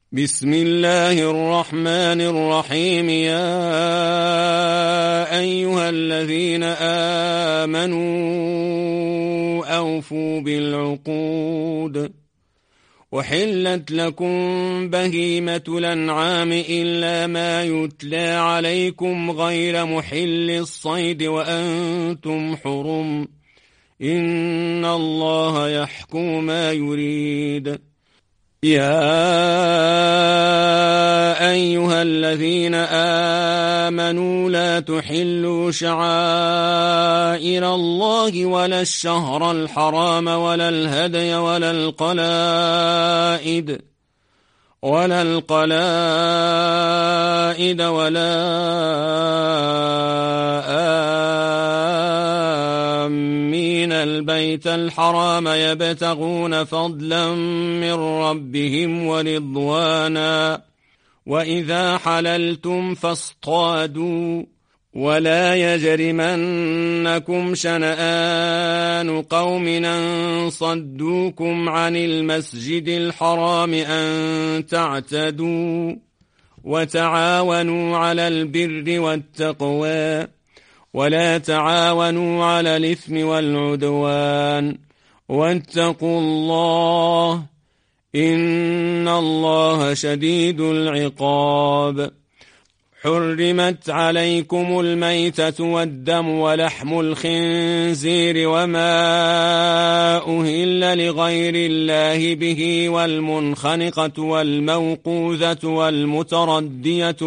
بسم الله الرحمن الرحيم. يا أيها الذين آمنوا أوفوا بالعقود. وحلت لكم بهيمة الأنعام إلا ما يتلى عليكم غير محل الصيد وأنتم حرم. إن الله يحكم ما يريد. يا أيها الذين آمنوا لا تحلوا شعائر الله ولا الشهر الحرام ولا الهدي ولا القلائد ولا آمين البيت الحرام يبتغون فضلا من ربهم ورضوانا. وإذا حللتم فاصطادوا ولا يجرمنكم شنآن قوم أن صدوكم عن المسجد الحرام أن تعتدوا. وتعاونوا على البر والتقوى ولا تعاونوا على الإثم والعدوان. واتقوا الله إن الله شديد العقاب. حرمت عليكم الميتة والدم ولحم الخنزير وما أهل لغير الله به والمنخنقة والموقوذة والمتردية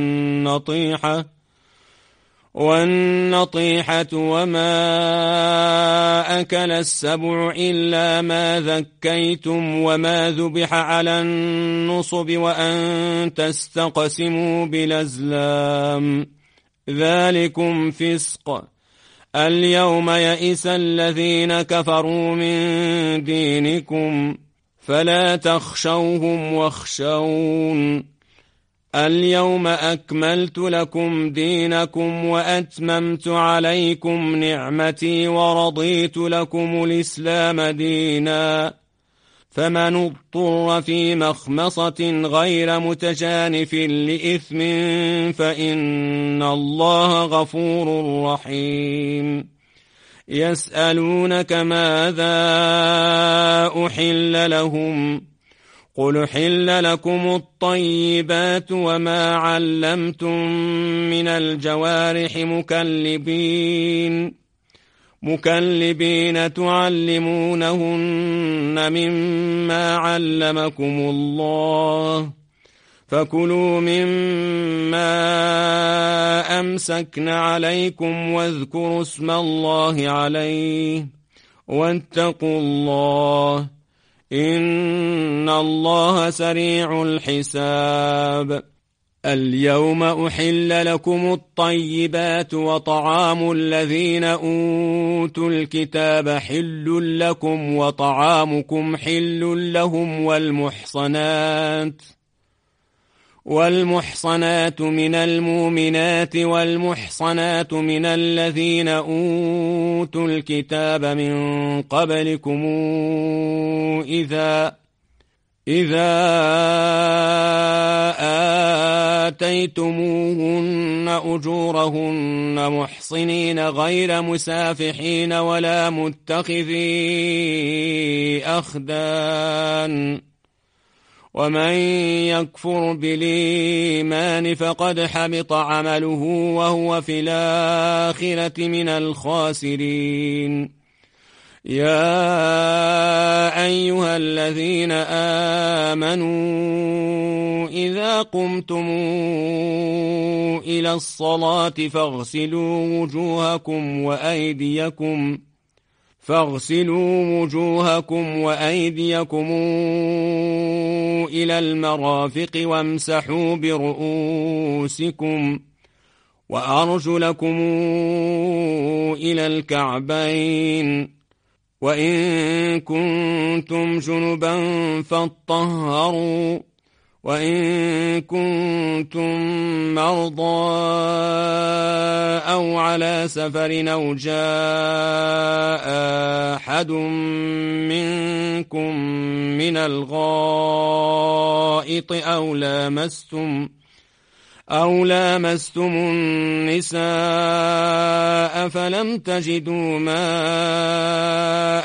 والنطيحة وما أكل السبع إلا ما ذكيتم وما ذبح على النصب وأن تستقسموا بالأزلام ذلكم فسق. اليوم يئس الذين كفروا من دينكم فلا تخشوهم واخشون. اليوم أكملت لكم دينكم وأتممت عليكم نعمتي ورضيت لكم الإسلام دينا. فمن اضطر في مخمصة غير متجانف لإثم فإن الله غفور رحيم. يسألونك ماذا أحل لهم قل حل لكم الطيبات وما علمتم من الجوارح مكلبين تعلمونهن مما علمكم الله. فكلوا مما أمسكن عليكم واذكروا اسم الله عليه واتقوا الله إن الله سريع الحساب. اليوم أحل لكم الطيبات وطعام الذين أوتوا الكتاب حل لكم وطعامكم حل لهم والمحصنات من المؤمنات والمحصنات من الذين أوتوا الكتاب من قبلكم إذا آتيتموهن أجورهن محصنين غير مسافحين ولا متخذي أخدان. ومن يكفر بالإيمان فقد حبط عمله وهو في الآخرة من الخاسرين. يا أيها الذين آمنوا إذا قمتم إلى الصلاة فاغسلوا وجوهكم وأيديكم إلى المرافق وامسحوا برؤوسكم وأرجلكم إلى الكعبين. وإن كنتم جنبا فاطهروا وإن كنتم مرضى أو على سفر أو جاء أحد منكم من الغائط أو لامستم النساء فلم تجدوا ماء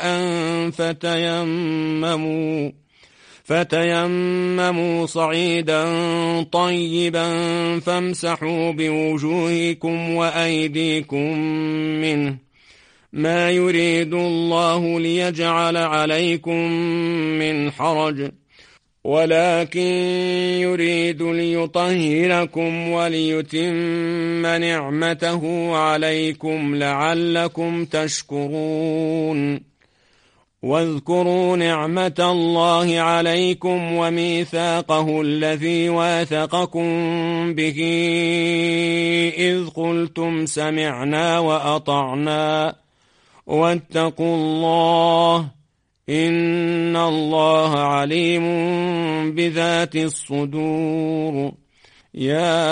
فتيمموا صعيدا طيبا فامسحوا بوجوهكم وأيديكم منه، ما يريد الله ليجعل عليكم من حرج، ولكن يريد ليطهركم وليتم نعمته عليكم لعلكم تشكرون. واذكروا نعمة الله عليكم وميثاقه الذي واثقكم به إذ قلتم سمعنا وأطعنا واتقوا الله إن الله عليم بذات الصدور. يا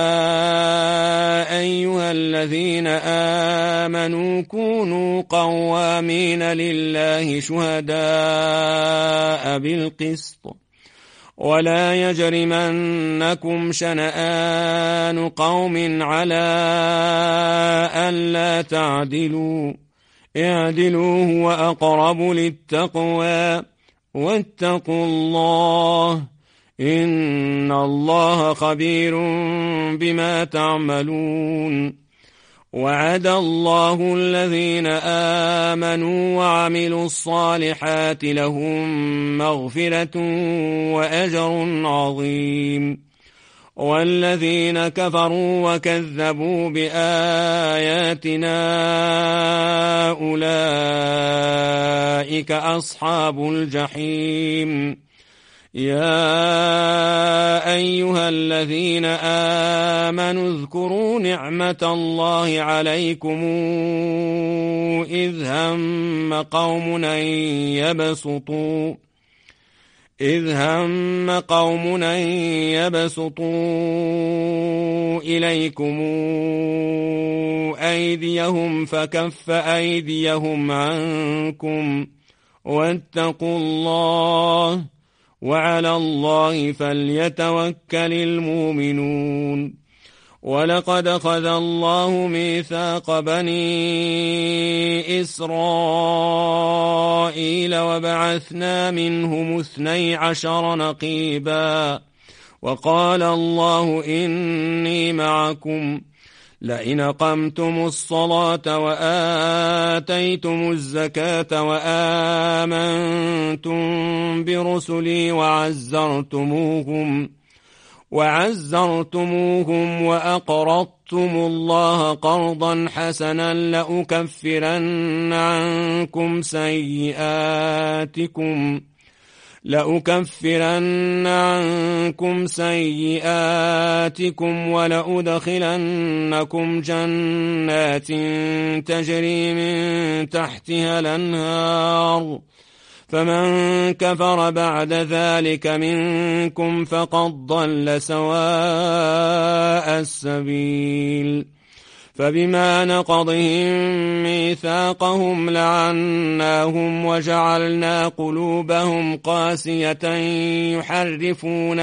أيها الذين آمنوا كونوا قوامين لله شهداء بالقسط ولا يجرمنكم شنآن قوم على ألا تعدلوا، اعدلوا هو أقرب للتقوى واتقوا الله إن الله خبير بما تعملون. وعد الله الذين آمنوا وعملوا الصالحات لهم مغفرة وأجر عظيم، والذين كفروا وكذبوا بآياتنا أولئك أصحاب الجحيم. يا أيها الذين آمنوا اذكروا نعمة الله عليكم إذ هم قوم أن يبسطوا إليكم أيديهم فكف أيديهم عنكم واتقوا الله وعلى الله فليتوكل المؤمنون. ولقد أخذ الله ميثاق بني إسرائيل وبعثنا منهم 12 نقيبا، وقال الله إني معكم لئن أقمتم الصلاة وآتيتم الزكاة وآمنتم برسلي وعزرتموهم وأقرضتم الله قرضا حسنا لأكفرن عنكم سيئاتكم ولأدخلنكم جنات تجري من تحتها الأنهار، فمن كفر بعد ذلك منكم فقد ضل سواء السبيل. فبما نقضهم ميثاقهم لعناهم وجعلنا قلوبهم قاسية يحرفون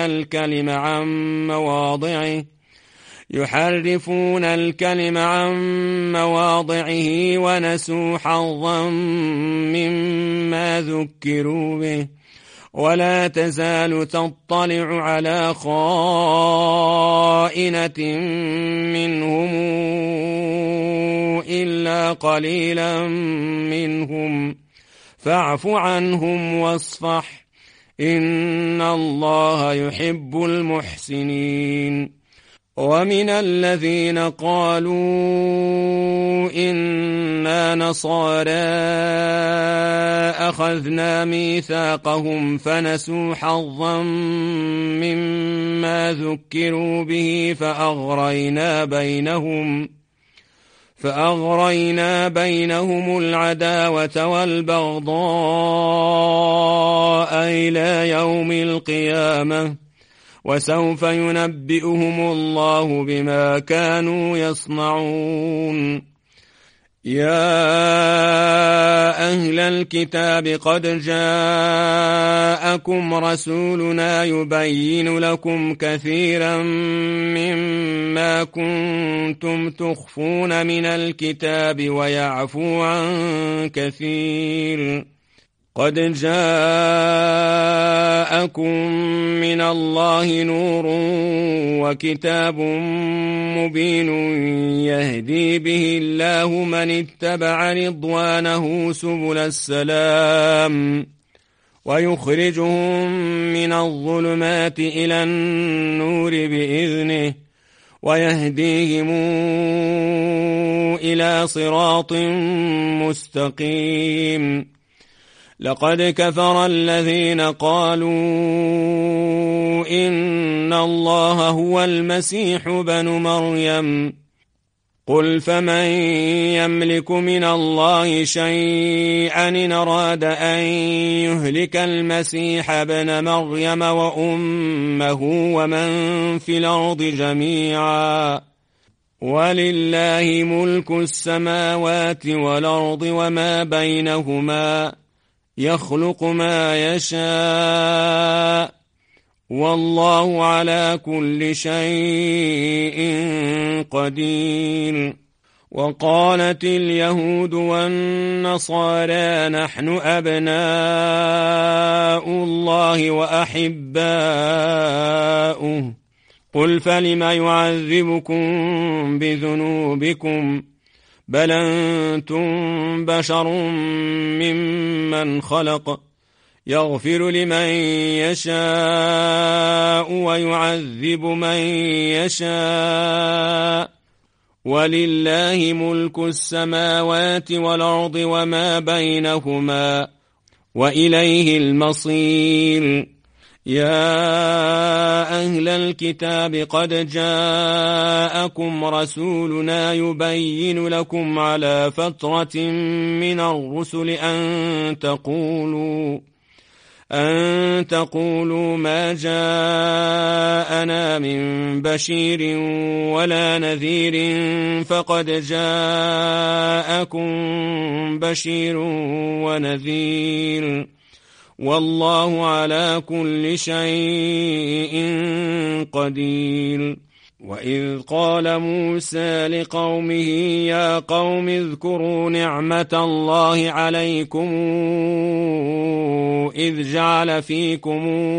الكلم عن مواضعه ونسوا حظا مما ذكروا به، ولا تزال تطلع على خائنة منهم إلا قليلا منهم، فاعف عنهم واصفح إن الله يحب المحسنين. ومن الذين قالوا إنا نصارى أخذنا ميثاقهم فنسوا حظا مما ذكروا به فأغرينا بينهم العداوة والبغضاء إلى يوم القيامة، وسوف ينبئهم الله بما كانوا يصنعون. يا أهل الكتاب قد جاءكم رسولنا يبين لكم كثيرا مما كنتم تخفون من الكتاب ويعفو عن كثير. قد جاءكم من الله نور وكتاب مبين يهدي به الله من اتبع رضوانه سبل السلام ويخرجهم من الظلمات إلى النور بإذنه ويهديهم إلى صراط مستقيم. لقد كفر الذين قالوا إن الله هو المسيح بن مريم. قل فمن يملك من الله شيئا إن أراد أن يهلك المسيح ابن مريم وأمه ومن في الأرض جميعا ولله ملك السماوات والأرض وما بينهما يخلق ما يشاء والله على كل شيء قدير. وقالت اليهود والنصارى نحن أبناء الله وأحباؤه. قل فلم يعذبكم بذنوبكم بل أنتم بشر ممن خلق يغفر لمن يشاء ويعذب من يشاء ولله ملك السماوات والأرض وما بينهما وإليه المصير. يا أهل الكتاب قد جاءكم رسولنا يبين لكم على فترة من الرسل أن تقولوا ما جاءنا من بشير ولا نذير فقد جاءكم بشير ونذير والله على كل شيء قدير. وإذ قال موسى لقومه يا قوم اذكروا نعمة الله عليكم إذ جعل فيكم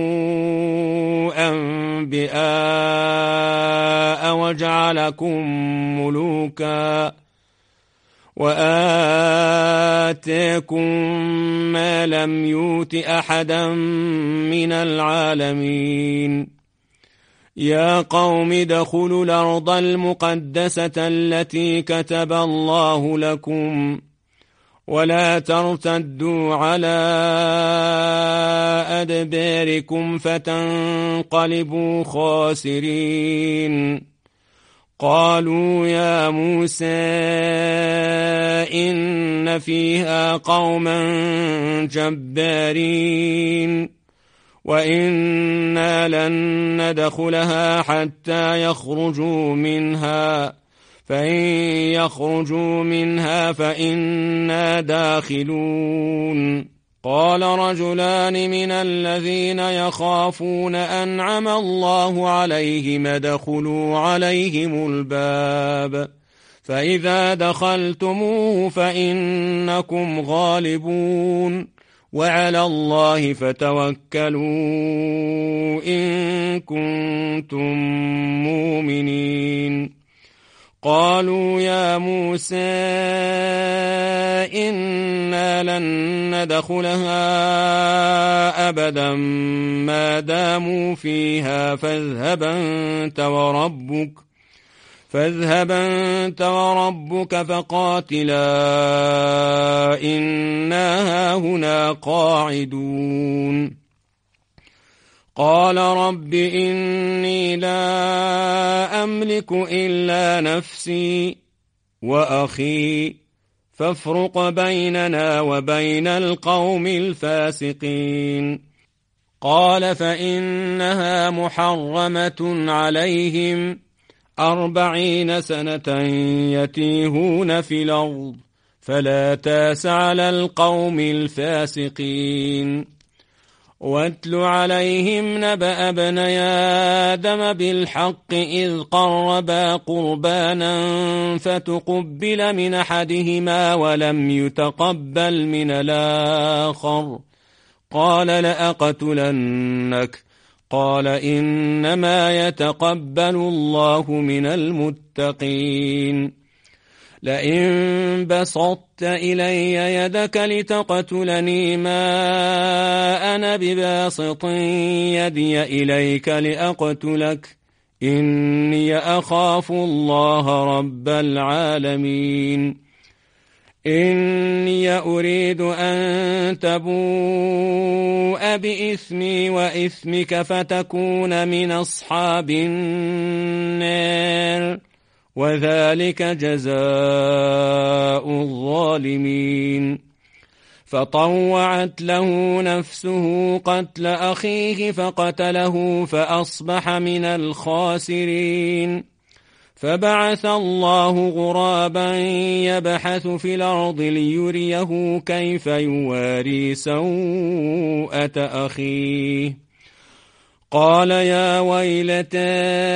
أنبياء وجعلكم ملوكا وآتاكم ما لم يؤت أحدا من العالمين. يا قوم ادخلوا الأرض المقدسة التي كتب الله لكم ولا ترتدوا على أدباركم فتنقلبوا خاسرين. قالوا يا موسى إن فيها قوما جبارين وإنا لن ندخلها حتى يخرجوا منها فإن يخرجوا منها فإنا داخلون. قال رجلان من الذين يخافون أنعم الله عليهم ادخلوا عليهم الباب فإذا دخلتموه فإنكم غالبون وعلى الله فتوكلوا إن كنتم مؤمنين. قالوا يا موسى إنا لن ندخلها أبدا ما داموا فيها فاذهب أنت وربك فقاتلا إنا هاهنا قاعدون. قال رب إني لا أملك إلا نفسي وأخي فافرق بيننا وبين القوم الفاسقين. قال فإنها محرمة عليهم 40 سنة يتيهون في الأرض فلا تاس على القوم الفاسقين واتل عليهم نبأ ابني آدم بالحق إذ قربا قربانا فتقبل من أحدهما ولم يتقبل من الآخر قال لأقتلنك قال إنما يتقبل الله من المتقين لئن بسطت إلي يدك لتقتلني ما أنا بباسط يدي إليك لأقتلك إني أخاف الله رب العالمين إني أريد أن تبوء بإثمي وإثمك فتكون من أصحاب النار وذلك جزاء الظالمين فطوعت له نفسه قتل أخيه فقتله فأصبح من الخاسرين فبعث الله غرابا يبحث في الأرض ليريه كيف يواري سوءة أخيه قال يا ويلتى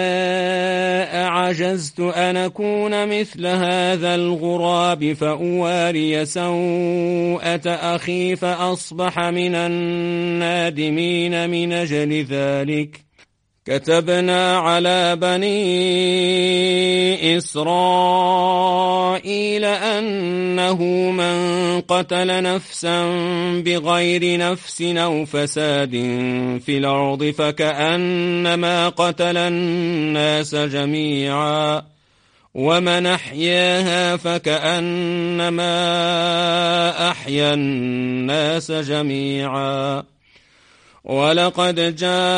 أعجزت أن أكون مثل هذا الغراب فأواري سوءة أخي فأصبح من النادمين من أجل ذلك كتبنا على بني إسرائيل أنه من قتل نفسا بغير نفس أو فساد في الأرض فكأنما قتل الناس جميعا ومن أحياها فكأنما أحيا الناس جميعا ولقد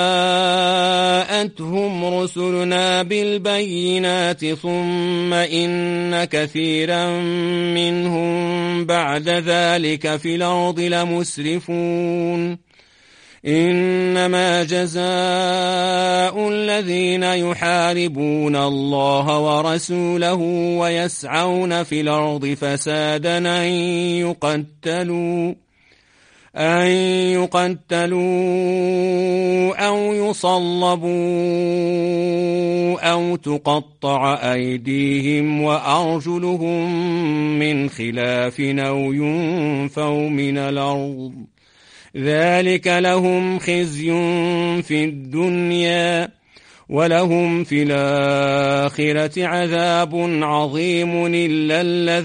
جاءتهم رسلنا بالبينات ثم إن كثيرا منهم بعد ذلك في الأرض لمسرفون إنما جزاء الذين يحاربون الله ورسوله ويسعون في الأرض فسادا أن يقتلوا أو يصلبوا أو تقطع أيديهم وأرجلهم من خلاف أو ينفوا من الأرض ذلك لهم خزي في الدنيا ولهم في الآخرة عذاب عظيم إلا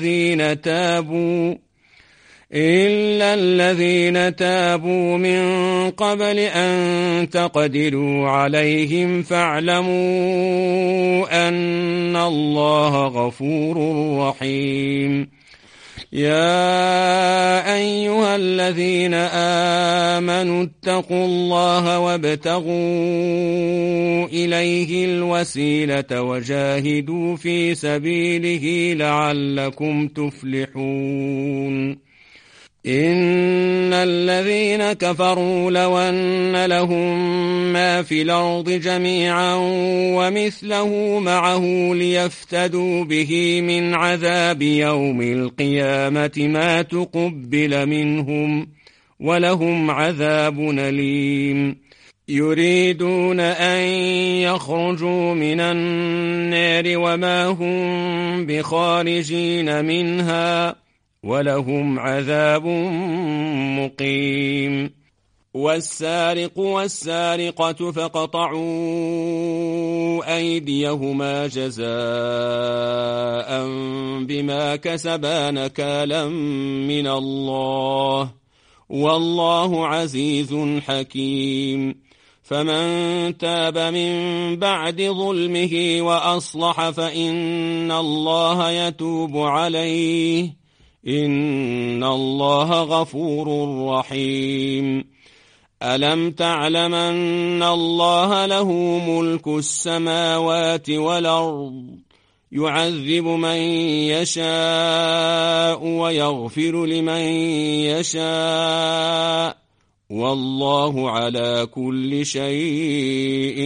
الذين تابوا من قبل أن تقدروا عليهم فاعلموا أن الله غفور رحيم يا أيها الذين آمنوا اتقوا الله وابتغوا إليه الوسيلة وجاهدوا في سبيله لعلكم تفلحون إن الذين كفروا لو أن لهم ما في الأرض جميعا ومثله معه ليفتدوا به من عذاب يوم القيامة ما تقبل منهم ولهم عذاب أليم يريدون أن يخرجوا من النار وما هم بخارجين منها ولهم عذاب مقيم والسارق والسارقة فقطعوا أيديهما جزاء بما كسبا نكالا من الله والله عزيز حكيم فمن تاب من بعد ظلمه وأصلح فإن الله يتوب عليه إن الله غفور رحيم ألم تعلم أن الله له ملك السماوات والأرض يعذب من يشاء ويغفر لمن يشاء والله على كل شيء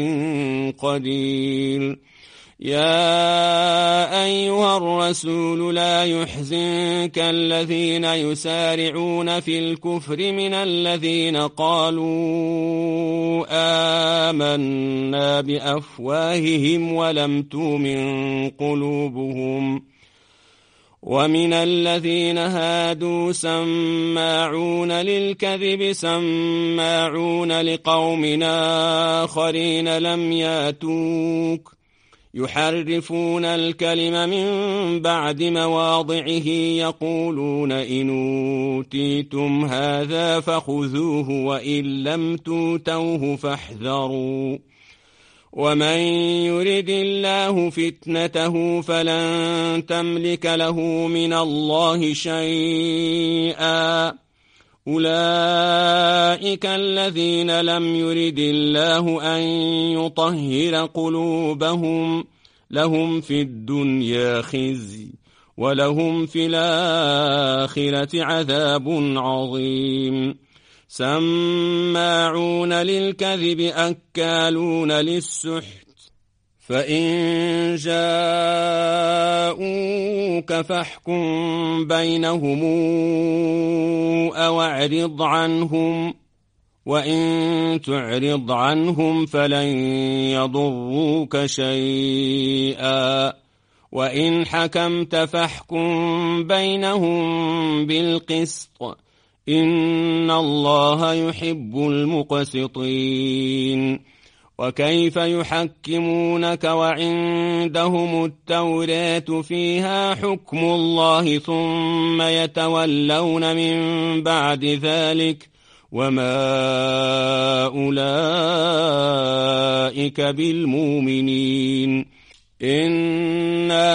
قدير. يا أيها الرسول لا يحزنك الذين يسارعون في الكفر من الذين قالوا آمنا بأفواههم ولم تؤمن قلوبهم، ومن الذين هادوا سماعون للكذب سماعون لقوم آخرين لم ياتوك يحرفون الكلم من بعد مواضعه يقولون إن أوتيتم هذا فخذوه وإن لم توتوه فاحذروا ومن يرد الله فتنته فلن تملك له من الله شيئا. أولئك الذين لم يرد الله أن يطهر قلوبهم لهم في الدنيا خزي ولهم في الآخرة عذاب عظيم. سماعون للكذب أكالون للسحت فإن جاءوك فاحكم بينهم أو اعرض عنهم وإن تعرض عنهم فلن يضروك شيئا وإن حكمت فاحكم بينهم بالقسط إن الله يحب المقسطين. وكيف يحكمونك وعندهم التوراة فيها حكم الله ثم يتولون من بعد ذلك وما أولئك بالمؤمنين. إنا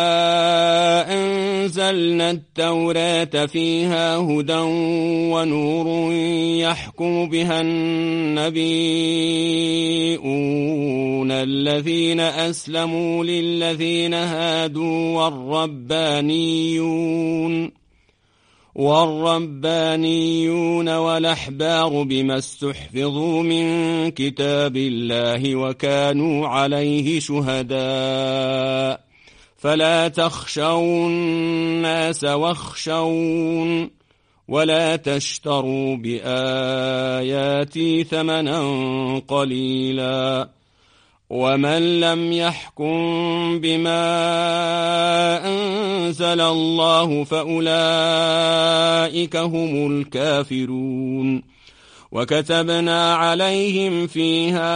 أنزلنا التوراة فيها هدى ونور يحكم بها النبيون الذين أسلموا للذين هادوا والربانيون والأحبار بما استحفظوا من كتاب الله وكانوا عليه شهداء فلا تخشوا الناس واخشون ولا تشتروا بآياتي ثمنا قليلا ومن لم يحكم بما أنزل الله فأولئك هم الكافرون. وكتبنا عليهم فيها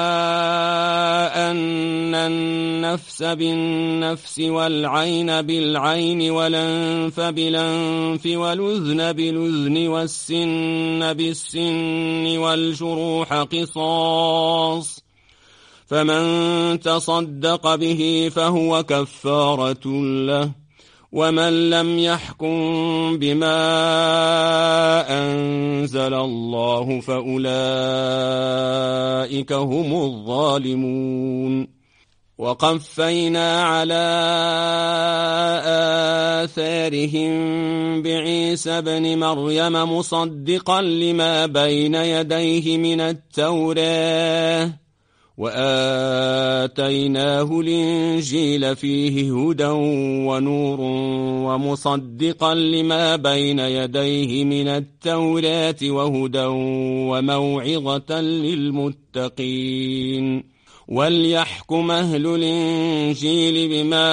أن النفس بالنفس والعين بالعين والأنف بالأنف والأذن بالأذن والسن بالسن والجروح قصاص فمن تصدق به فهو كفارة له ومن لم يحكم بما أنزل الله فأولئك هم الظالمون. وقفينا على آثارهم بعيسى بن مريم مصدقا لما بين يديه من التوراة وآتيناه الإنجيل فيه هدى ونور ومصدقا لما بين يديه من التوراة وهدى وموعظة للمتقين. وليحكم أهل الإنجيل بما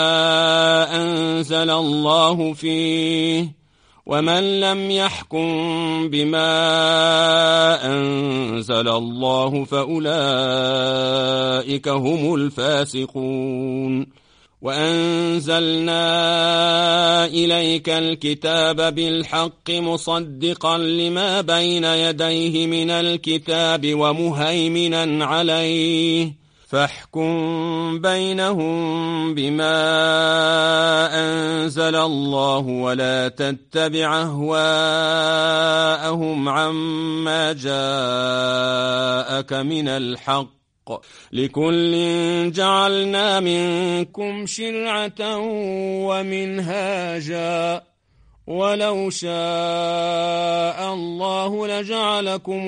أنزل الله فيه ومن لم يحكم بما أنزل الله فأولئك هم الفاسقون. وأنزلنا إليك الكتاب بالحق مصدقا لما بين يديه من الكتاب ومهيمنا عليه فاحكم بينهم بما أنزل الله ولا تتبع أهواءهم عما جاءك من الحق لكل جعلنا منكم شرعة ومنهاجا ولو شاء الله لجعلكم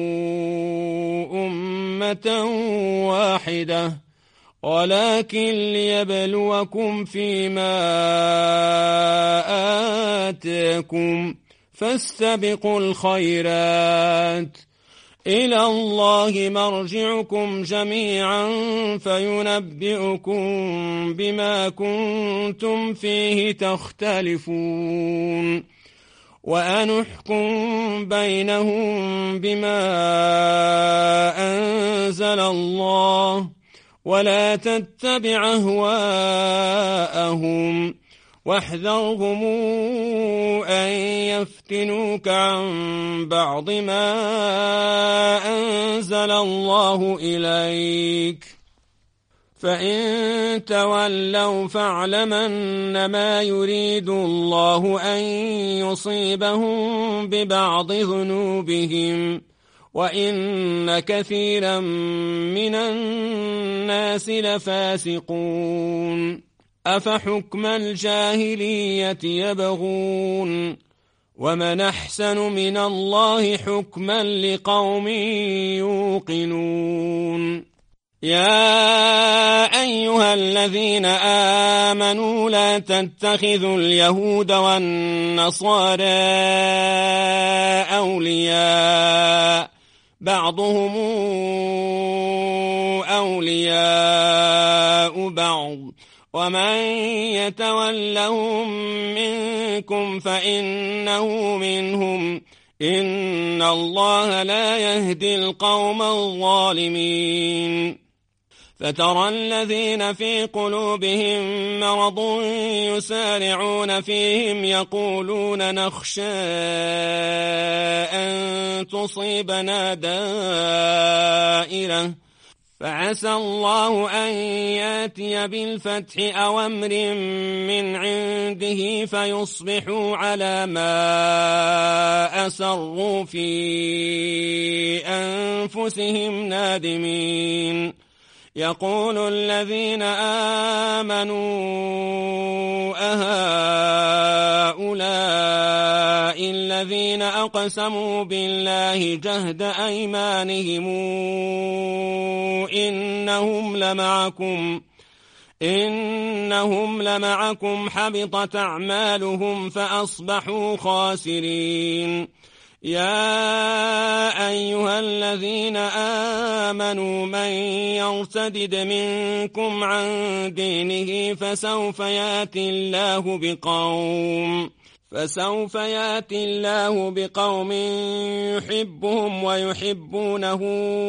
أمة واحدة ولكن ليبلوكم فيما آتاكم فاستبقوا الخيرات إلى الله مرجعكم جميعا فينبئكم بما كنتم فيه تختلفون وأنحكم بينهم بما أنزل الله ولا تتبع أهواءهم واحذرهم أن يفتنوك عن بعض ما أنزل الله إليك فإن تولوا فاعلم أنما يريد الله أن يصيبهم ببعض ذنوبهم وإن كثيرا من الناس لفاسقون أفحكم الجاهلية يبغون ومن أحسن من الله حكما لقوم يوقنون يا أيها الذين آمنوا لا تتخذوا اليهود والنصارى أولياء بعضهم أولياء بعض ومن يتولهم منكم فإنه منهم إن الله لا يهدي القوم الظالمين فترى الذين في قلوبهم مرض يسارعون فيهم يقولون نخشى أن تصيبنا دائرة فعسى الله أن ياتي بالفتح أو أمر من عنده فيصبحوا على ما أسروا في أنفسهم نادمين يقول الذين آمنوا أهؤلاء الذين أقسموا بالله جهد أيمانهم إنهم لمعكم حبطت أعمالهم فأصبحوا خاسرين يا أيها الذين آمنوا من يرتد منكم عن دينه فسوف يأتي الله بقوم يحبهم ويحبونه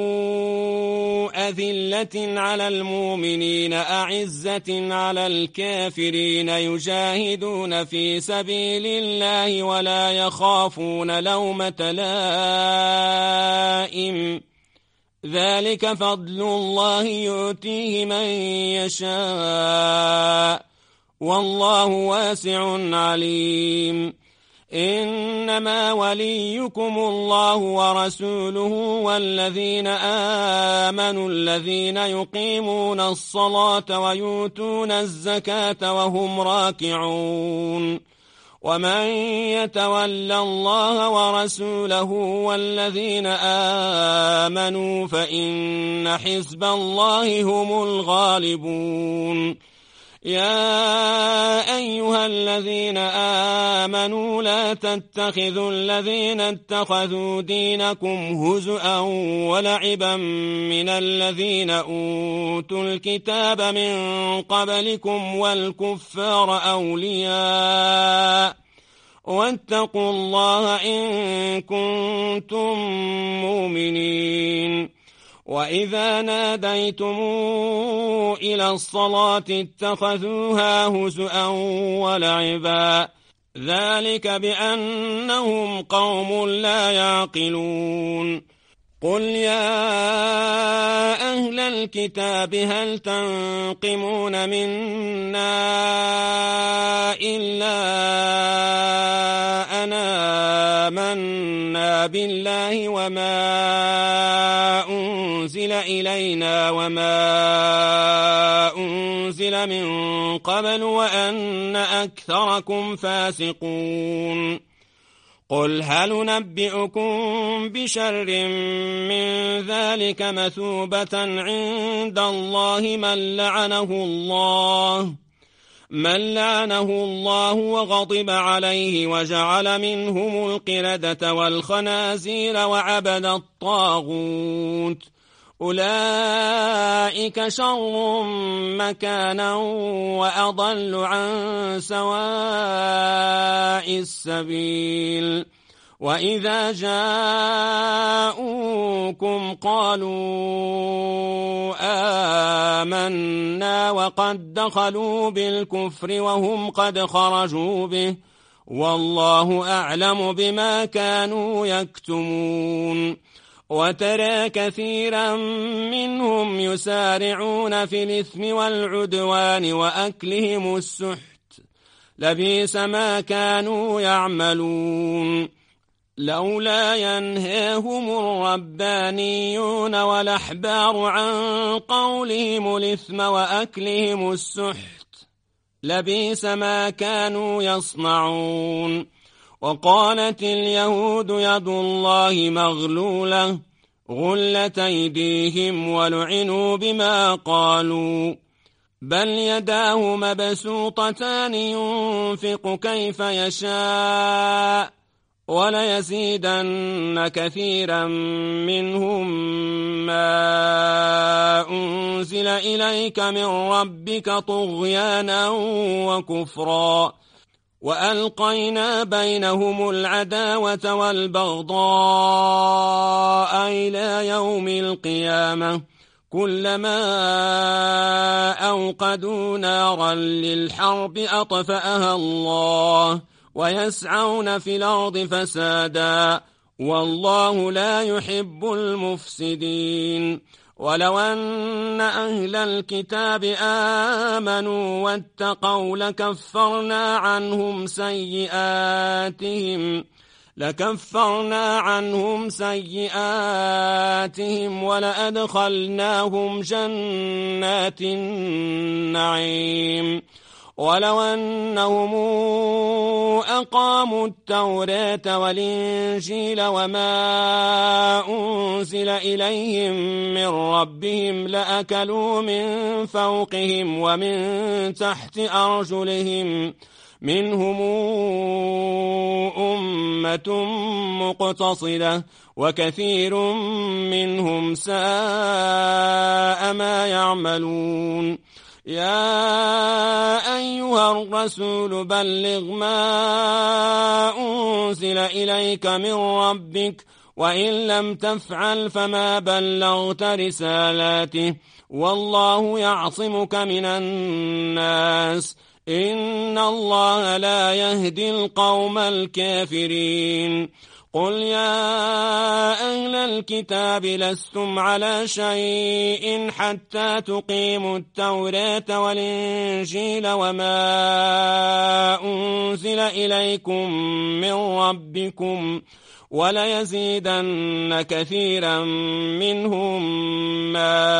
أذلة على المؤمنين أعزة على الكافرين يجاهدون في سبيل الله ولا يخافون لومة لائم ذلك فضل الله يؤتيه من يشاء والله واسع عليم إنما وليكم الله ورسوله والذين آمنوا الذين يقيمون الصلاة ويؤتون الزكاة وهم راكعون ومن يتول الله ورسوله والذين آمنوا فإن حزب الله هم الغالبون يا أيها الذين آمنوا لا تتخذوا الذين اتخذوا دينكم هزؤا ولعبا من الذين أوتوا الكتاب من قبلكم والكفار أولياء واتقوا الله إن كنتم مؤمنين وإذا ناديتم إلى الصلاة اتخذوها هزؤا ولعبا ذلك بأنهم قوم لا يعقلون قل يا أهل الكتاب هل تنقمون منا إلا أن آمنا بالله وما أنزل إلينا وما أنزل أنزل من قبل وأن أكثركم فاسقون قل هل ننبئكم بشر من ذلك مثوبة عند الله من لعنه الله وغضب عليه وجعل منهم القردة والخنازير وعبد الطاغوت أولئك شر مكانا وأضل عن سواء السبيل وإذا جاءوكم قالوا آمنا وقد دخلوا بالكفر وهم قد خرجوا به والله أعلم بما كانوا يكتمون وترى كثيرا منهم يسارعون في الإثم والعدوان وأكلهم السحت لبئس ما كانوا يعملون لولا ينهاهم الربانيون والأحبار عن قولهم الإثم وأكلهم السحت لبئس ما كانوا يصنعون وقالت اليهود يد الله مغلولة غلت أيديهم ولعنوا بما قالوا بل يداه مبسوطتان ينفق كيف يشاء وليزيدن كثيرا منهم ما أنزل إليك من ربك طغيانا وكفرا وألقينا بينهم العداوة والبغضاء إلى يوم القيامة كلما أوقدوا نارا للحرب أطفأها الله ويسعون في الأرض فسادا والله لا يحب المفسدين ولو أن أهل الكتاب آمنوا واتقوا لكفرنا عنهم سيئاتهم ولأدخلناهم جنات النعيم ولو أنهم أقاموا التوراة والإنجيل وما أنزل إليهم من ربهم لأكلوا من فوقهم ومن تحت أرجلهم منهم أمة مقتصدة وكثير منهم ساء ما يعملون يا أيها الرسول بلغ ما أنزل إليك من ربك وإن لم تفعل فما بلغت رسالاته والله يعصمك من الناس إن الله لا يهدي القوم الكافرين قل يا أهل الكتاب لستم على شيء حتى تقيموا التوراة والإنجيل وما أنزل إليكم من ربكم وليزيدن كثيرا منهم ما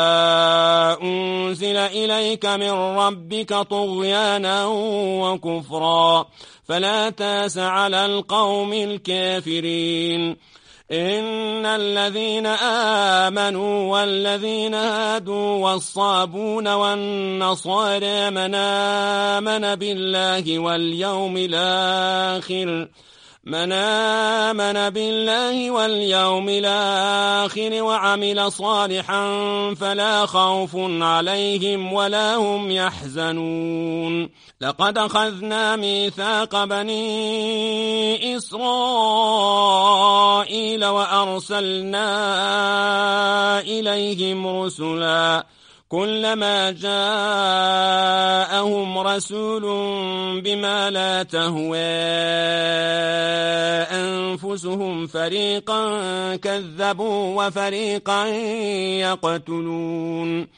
أنزل إليك من ربك طغيانا وكفرا فلا تاس على القوم الكافرين إن الذين آمنوا والذين هادوا والصابون والنصارى من آمن بالله واليوم الآخر وعمل صالحا فلا خوف عليهم ولا هم يحزنون لقد أخذنا ميثاق بني إسرائيل وأرسلنا إليهم رسلا كلما جاءهم رسول بما لا تهوى أنفسهم فريقا كذبوا وفريقا يقتلون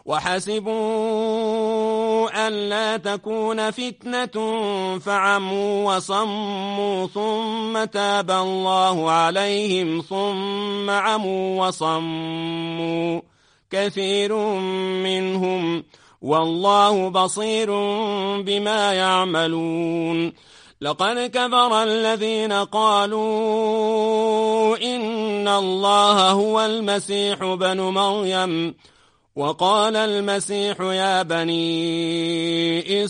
وحسبوا ألا تكون فتنة فعموا وصموا ثم تاب الله عليهم ثم عموا وصموا كثير منهم والله بصير بما يعملون. لقد كفر الذين قالوا إن الله هو المسيح بن مريم، وقال المسيح يا بني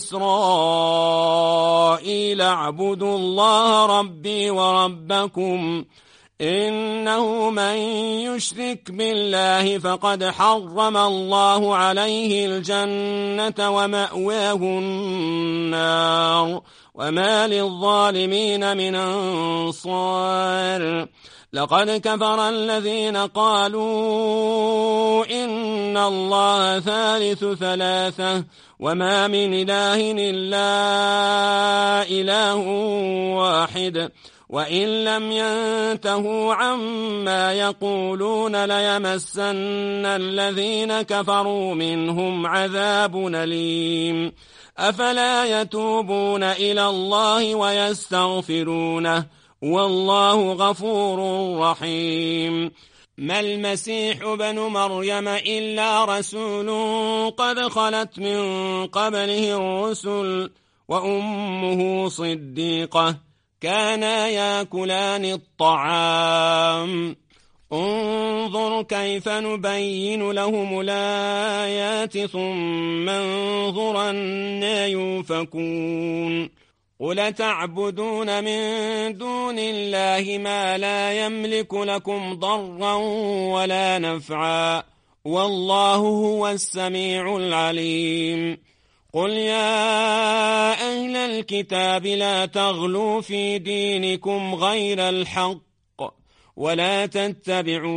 إسرائيل اعبدوا الله ربي وربكم إنه من يشرك بالله فقد حرم الله عليه الجنة ومأواه النار وما للظالمين من أنصار. لقد كفر الذين قالوا إن الله ثالث ثلاثة وما من إله إلا إله واحد وإن لم ينتهوا عما يقولون ليمسن الذين كفروا منهم عذاب أليم. أفلا يتوبون إلى الله ويستغفرونه والله غفور رحيم. ما المسيح بن مريم إلا رسول قد خلت من قبله الرسل وأمه صديقة كانا ياكلان الطعام. انظر كيف نبين لهم الآيات ثم انظر أنى يؤفكون. قل تعبدون من دون الله ما لا يملك لكم ضرا ولا نفعا والله هو السميع العليم. قل يا أهل الكتاب لا تغلوا في دينكم غير الحق ولا تتبعوا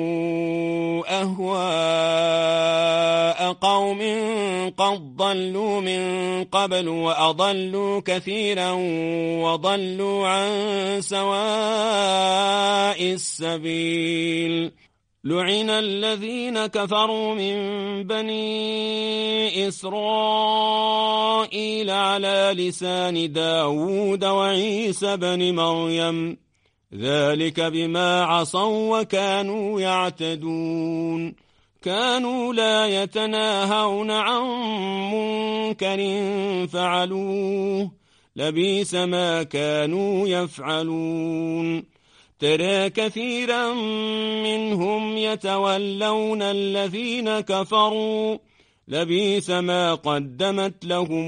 أهواء قوم قد ضلوا من قبل وأضلوا كثيرا وضلوا عن سواء السبيل. لعن الذين كفروا من بني إسرائيل على لسان داود وعيسى بن مريم ذلك بما عصوا وكانوا يعتدون. كانوا لا يتناهون عن منكر فعلوه لبئس ما كانوا يفعلون. ترى كثيرا منهم يتولون الذين كفروا لبئس ما قدمت لهم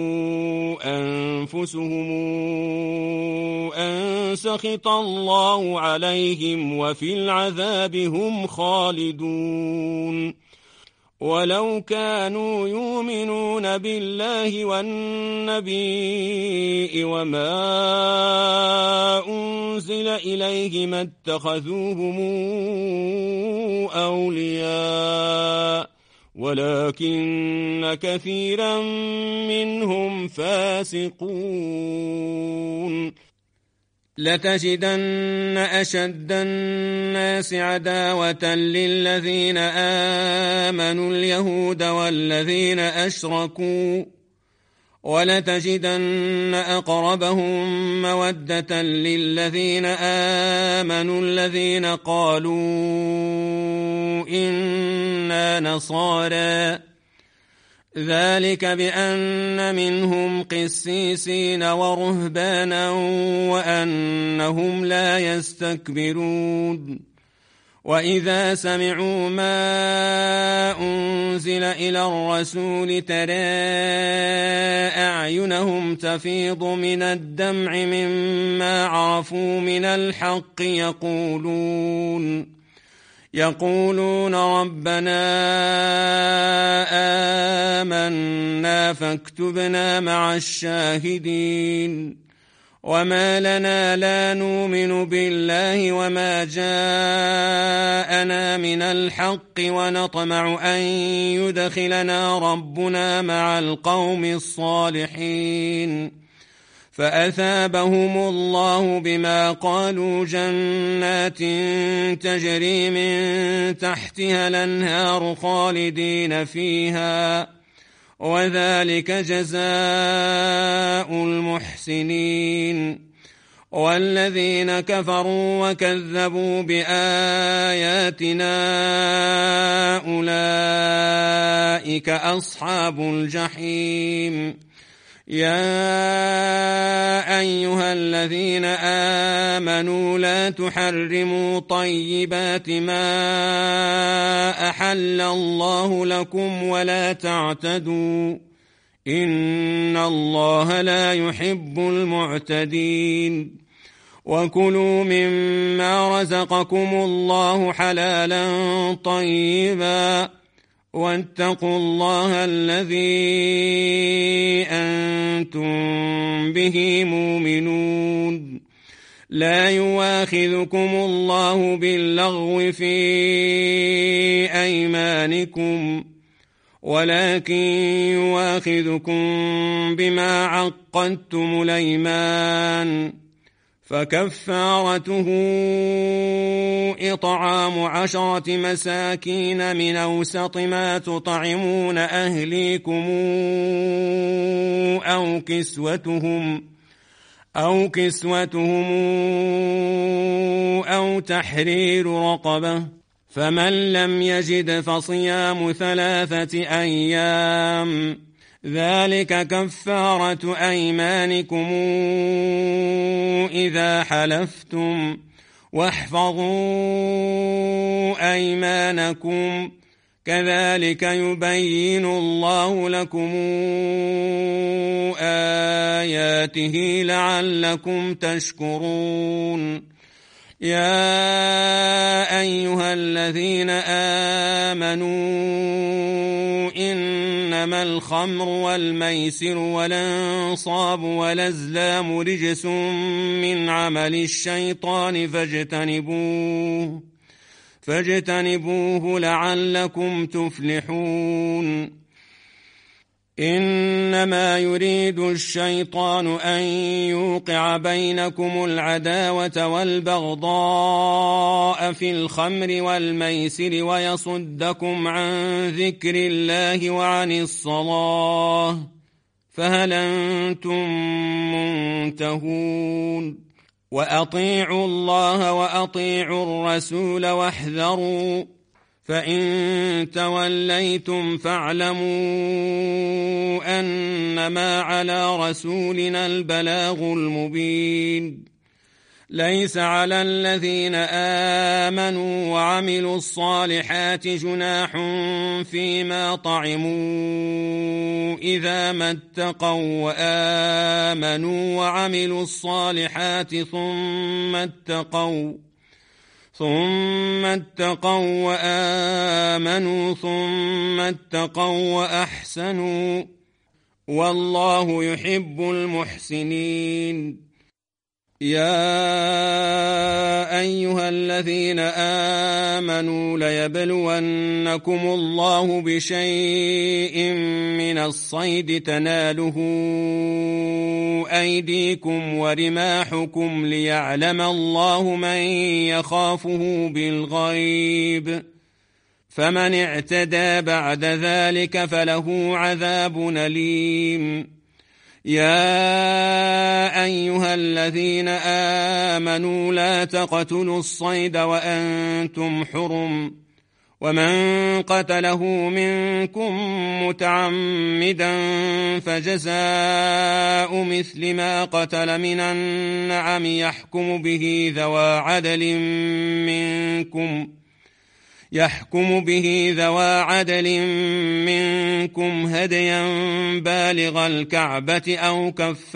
أنفسهم أن سخط الله عليهم وفي العذاب هم خالدون. ولو كانوا يؤمنون بالله والنبي وما أنزل إليه ما اتخذوهم أولياء ولكن كثيرا منهم فاسقون. لتجدن أشد الناس عداوة للذين آمنوا اليهود والذين أشركوا ولتجدن أقربهم مودة للذين آمنوا الذين قالوا إنا نصارى ذلك بأن منهم قسيسين ورهبانا وأنهم لا يستكبرون. وإذا سمعوا ما أنزل إلى الرسول ترى أعينهم تفيض من الدمع مما عرفوا من الحق يقولون ربنا آمنا فاكتبنا مع الشاهدين. وما لنا لا نؤمن بالله وما جاءنا من الحق ونطمع أن يدخلنا ربنا مع القوم الصالحين. فأثابهم الله بما قالوا جنات تجري من تحتها الأنهار خالدين فيها وذلك جزاء المحسنين. والذين كفروا وكذبوا بآياتنا أولئك أصحاب الجحيم. يا أيها الذين آمنوا لا تحرموا طيبات ما أحل الله لكم ولا تعتدوا إن الله لا يحب المعتدين. وكلوا مما رزقكم الله حلالا طيبا واتقوا الله الذي أنتم به مؤمنون. لا يؤاخذكم الله باللغو في أيمانكم ولكن يؤاخذكم بما عقدتم الأيمان فكفارته إطعام 10 مساكين من أوسط ما تطعمون أهليكم أو كسوتهم أو تحرير رقبة فمن لم يجد فصيام 3 أيام ذلك كفارة أيمانكم إذا حلفتم واحفظوا أيمانكم كذلك يبين الله لكم آياته لعلكم تشكرون. يا أيها الذين آمنوا إنما الخمر والميسر والأنصاب والأزلام رجس من عمل الشيطان فاجتنبوه لعلكم تفلحون. إنما يريد الشيطان أن يوقع بينكم العداوة والبغضاء في الخمر والميسر ويصدكم عن ذكر الله وعن الصلاة فهل أنتم منتهون؟ وأطيعوا الله وأطيعوا الرسول واحذروا فإن توليتم فاعلموا أنما على رسولنا البلاغ المبين. ليس على الذين آمنوا وعملوا الصالحات جناح فيما طعموا إذا ما اتقوا وآمنوا وعملوا الصالحات ثم اتقوا وآمنوا ثم اتقوا وأحسنوا والله يحب المحسنين. يا أيها الذين آمنوا ليبلونكم الله بشيء من الصيد تناله أيديكم ورماحكم ليعلم الله من يخافه بالغيب فمن اعتدى بعد ذلك فله عذاب أليم. يا أيها الذين آمنوا لا تقتلوا الصيد وأنتم حرم ومن قتله منكم متعمدا فجزاء مثل ما قتل من النعم يحكم به ذوى عدل منكم هديا بالغ الكعبة أو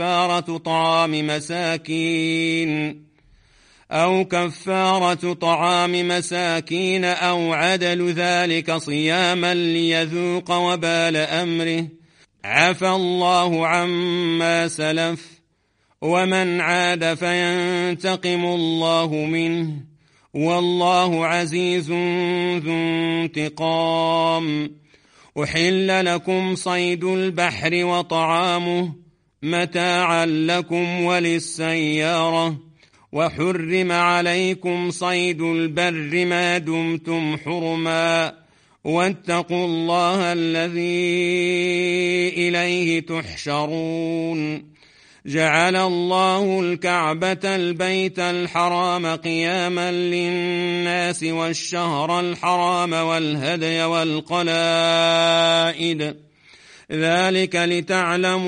كفارة طعام مساكين أو عدل ذلك صياما ليذوق وبال أمره عفى الله عما سلف ومن عاد فينتقم الله منه والله عزيز ذو انتقام. أحل لكم صيد البحر وطعامه متاعا لكم وللسيارة وحرم عليكم صيد البر ما دمتم حرما واتقوا الله الذي إليه تحشرون. جعل الله الكعبة البيت الحرام قياما للناس والشهر الحرام والهدي والقلائد ذلك لتعلموا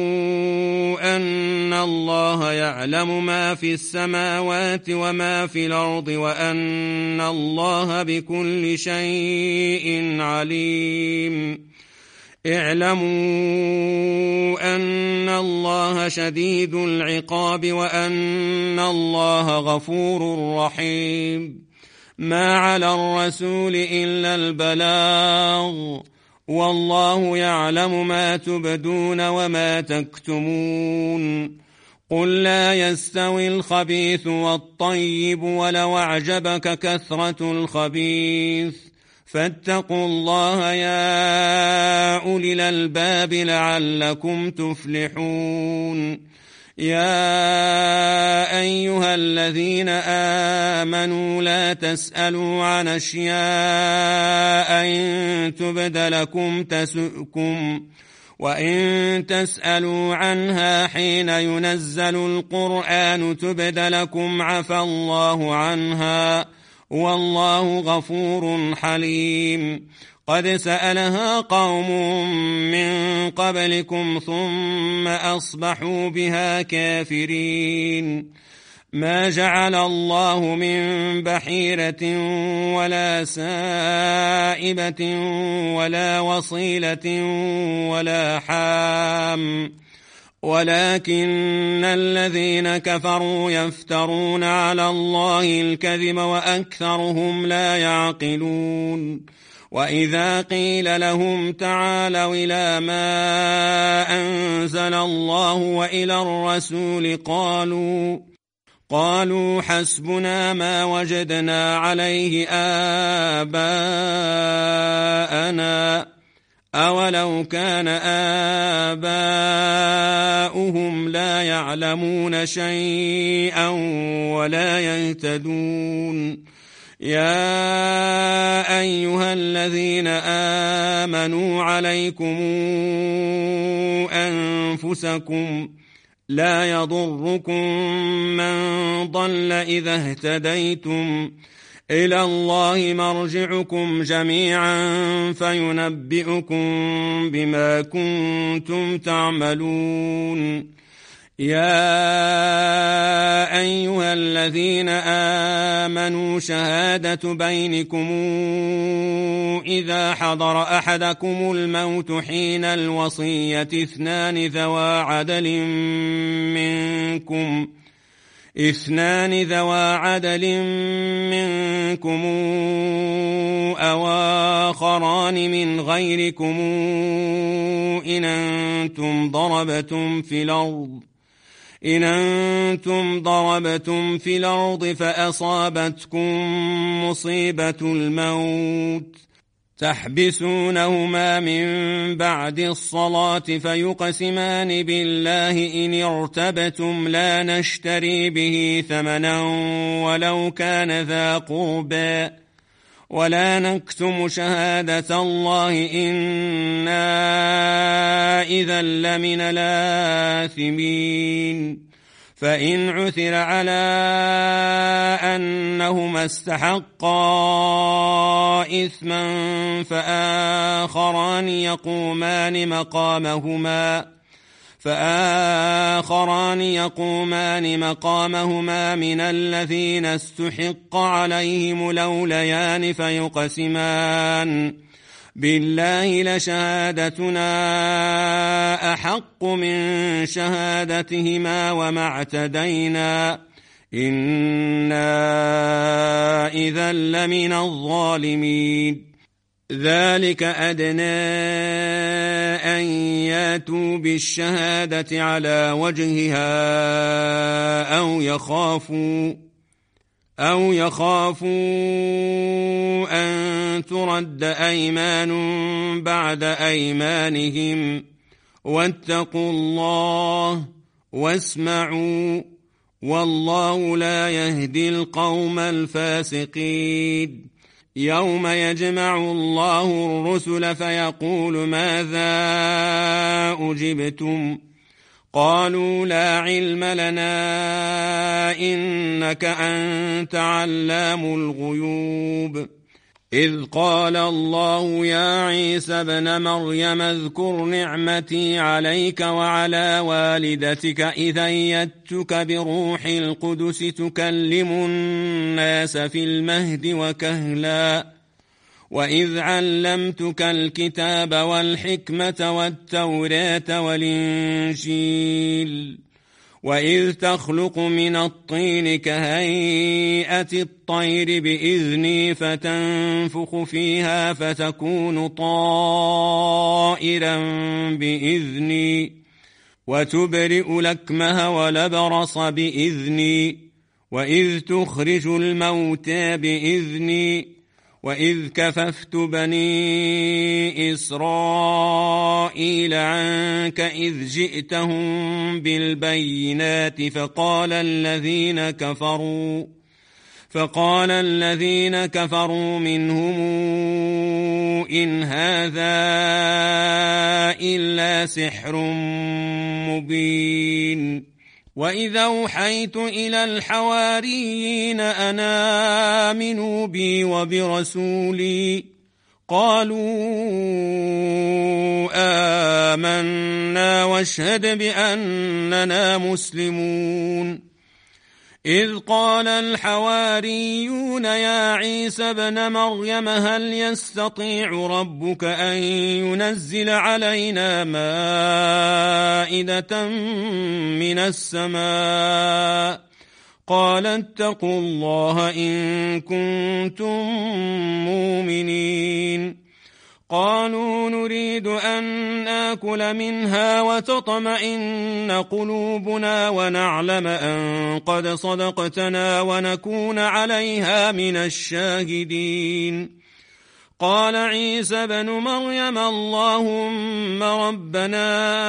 أن الله يعلم ما في السماوات وما في الأرض وأن الله بكل شيء عليم. اعلموا أن الله شديد العقاب وأن الله غفور رحيم. ما على الرسول إلا البلاغ والله يعلم ما تبدون وما تكتمون. قل لا يستوي الخبيث والطيب ولو أعجبك كثرة الخبيث فاتقوا الله يا أولي الألباب لعلكم تفلحون. يا أيها الذين آمنوا لا تسألوا عن أشياء إن تبد لكم تسؤكم وإن تسألوا عنها حين ينزل القرآن تبد لكم عفى الله عنها والله غفور حليم. قد سألها قوم من قبلكم ثم أصبحوا بها كافرين. ما جعل الله من بحيرة ولا سائبة ولا وصيلة ولا حام ولكن الذين كفروا يفترون على الله الكذب وأكثرهم لا يعقلون. وإذا قيل لهم تعالوا إلى ما أنزل الله وإلى الرسول قالوا حسبنا ما وجدنا عليه آباءنا أولو كان آباؤهم لا يعلمون شيئا ولا يهتدون. يا أيها الذين آمنوا عليكم أنفسكم لا يضركم من ضل إذا اهتديتم إلى الله مرجعكم جميعا فينبئكم بما كنتم تعملون. يا أيها الذين آمنوا شهادة بينكم إذا حضر أحدكم الموت حين الوصية اثنان ذوا عدل منكم أو آخران من غيركم إن أنتم ضربتم في الأرض فأصابتكم مصيبة الموت تحبسونهما من بعد الصلاة فيقسمان بالله إن ارتبتم لا نشتري به ثمنا ولو كان ذا قربى ولا نكتم شهادة الله إنا إذا لمن الآثمين. فإن عثر على أنهما استحقا إثما فآخران يقومان مقامهما من الذين استحق عليهم الأوليان فيقسمان بالله لشهادتنا أحق من شهادتهما وما اعتدينا إنا إذا لمن الظالمين. ذلك أدنى أن ياتوا بالشهادة على وجهها أو يخافوا أن ترد أيمان بعد أيمانهم واتقوا الله واسمعوا والله لا يهدي القوم الفاسقين. يوم يجمع الله الرسل فيقول ماذا أجبتم قالوا لا علم لنا إنك أنت علام الغيوب. إذ قال الله يا عيسى ابن مريم اذكر نعمتي عليك وعلى والدتك إذ أيدتك بروح القدس تكلم الناس في المهد وكهلا وإذ علمتك الكتاب والحكمة والتوراة والإنجيل وإذ تخلق من الطين كهيئة الطير بإذني فتنفخ فيها فتكون طائرا بإذني وتبرئ الأكمه والأبرص بإذني وإذ تخرج الموتى بإذني وإذ كففت بني إسرائيل عنك إذ جئتهم بالبينات فقال الذين كفروا منهم إن هذا إلا سحر مبين. وإذا أوحيت إلى الحواريين أن آمنوا بي وبرسولي قالوا آمنا واشهد بأننا مسلمون. إذ قال الحواريون يا عيسى ابن مريم هل يستطيع ربك أن ينزل علينا مائدة من السماء قال اتقوا الله إن كنتم مؤمنين. قالوا نريد أن نأكل منها وتطمئن قلوبنا ونعلم أن قد صدقتنا ونكون عليها من الشاهدين. قال عيسى بن مريم اللهم ربنا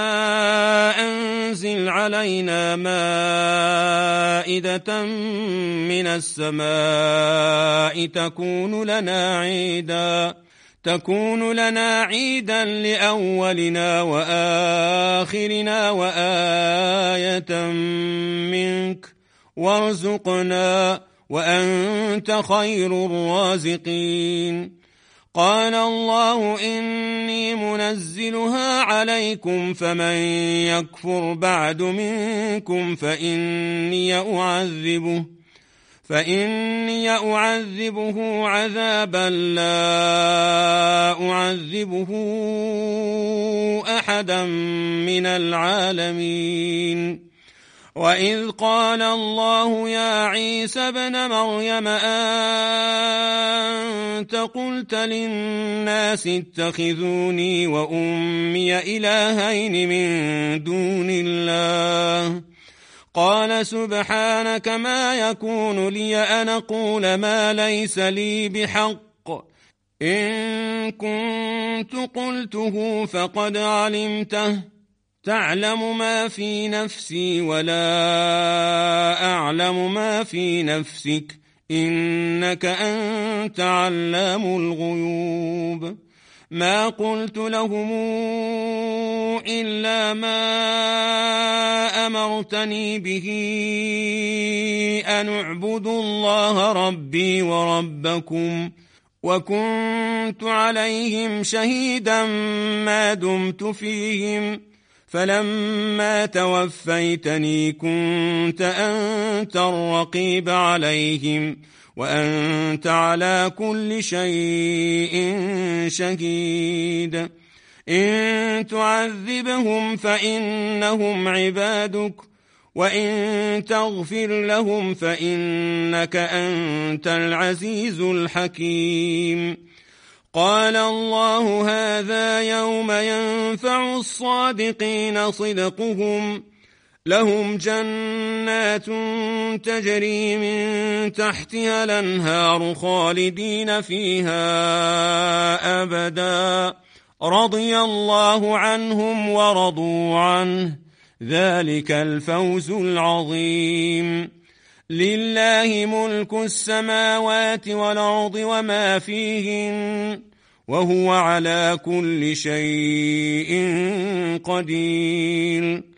أنزل علينا مائدة من السماء تكون لنا عيدا لأولنا وآخرنا وآية منك وارزقنا وأنت خير الرازقين. قال الله إني منزلها عليكم فمن يكفر بعد منكم فإني أعذبه عذابا لا أعذبه أحدا من العالمين. وإذ قال الله يا عيسى ابن مريم أنت قلت للناس اتخذوني وأمي إلهين من دون الله قال سبحانك ما يكون لي أن أقول ما ليس لي بحق إن كنت قلته فقد علمته تعلم ما في نفسي ولا أعلم ما في نفسك إنك أنت علام الغيوب. ما قلت لهم إلا ما أمرتني به أن اعبدوا الله ربي وربكم وكنت عليهم شهيدا ما دمت فيهم فلما توفيتني كنت أنت الرقيب عليهم وأنت على كل شيء شهيد. إن تعذبهم فإنهم عبادك وإن تغفر لهم فإنك أنت العزيز الحكيم. قال الله هذا يوم ينفع الصادقين صدقهم لهم جنات تجري من تحتها الأنهار خالدين فيها أبدا رضي الله عنهم ورضوا عنه ذلك الفوز العظيم. لله ملك السماوات والأرض وما فيهن وهو على كل شيء قدير.